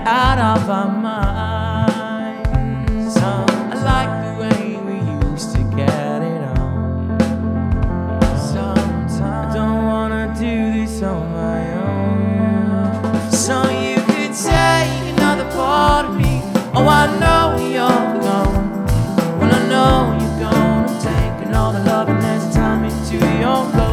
out of our minds. I like the way we used to get it on. Sometimes I don't wanna do this on my own. So you could take another part of me. Oh, I know you're gone. Well, I know you're gonna take all the love and there's time into your love.